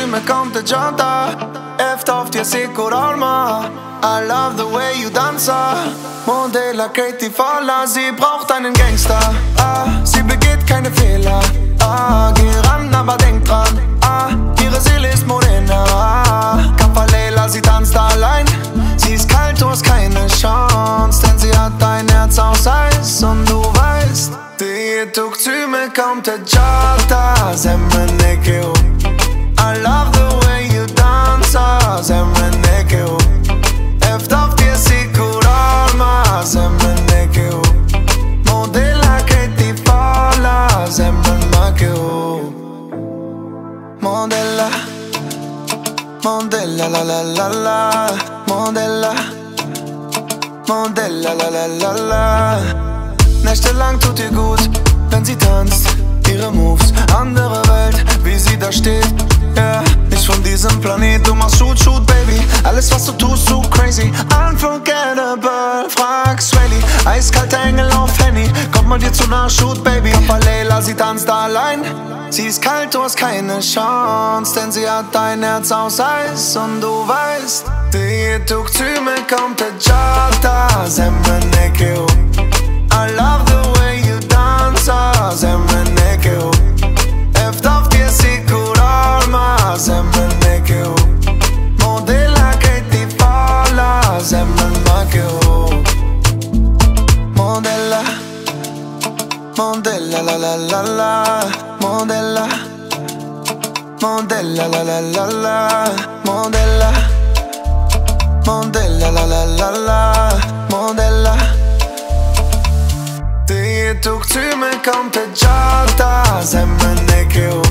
me conte gianta. Eftoft je sikur arma. I love the way you danza. Modella Katie Fowler, sie braucht einen Gangster. Sie begeht keine Fehler. Geh ran, aber denk dran. Ihre Seele ist Morena. Capalela, sie tanzt allein. Sie ist kalt, du hast keine Chance, denn sie hat dein Herz aus Eis. Und du weißt, det tok ty me kom te gjata. Zemrën e ke hu. I love the way you dance. Zemrën e ke hu. Eftoft je sikur arma. Zemrën e ke hu. Modella Katie Fowler. Zemrën ma ke hu. Modella, modella la la la la. Modella, modella la la la la. Nächtelang tut ihr gut, wenn sie tanzt. Ihre Moves, andere Welt, wie sie da steht. Ja, nicht von diesem Planet, du machst Shoot, Shoot, Baby. Alles was du tust, so crazy, unforgettable. Frag Swelly, eiskalter Engel auf Henny. Kommt mal dir zu nah, Shoot, Baby. Papa Leila, sie tanzt allein. Sie ist kalt, du hast keine Chance, denn sie hat dein Herz aus Eis. Und du weißt, det tok ty me kom te gjata. Zemrën e ke hu. I love the way you dance. Zemrën e ke hu. Eftoft je sikur arma. Zemrën e ke hu. Modella Katie Fowler. Zemrën ma ke hu. Modella, modella la la la la. Modella, modella la la la la. Modella, modella la la la la. Modella. Det tok ty me kom te gjata. Zemrën e ke hu.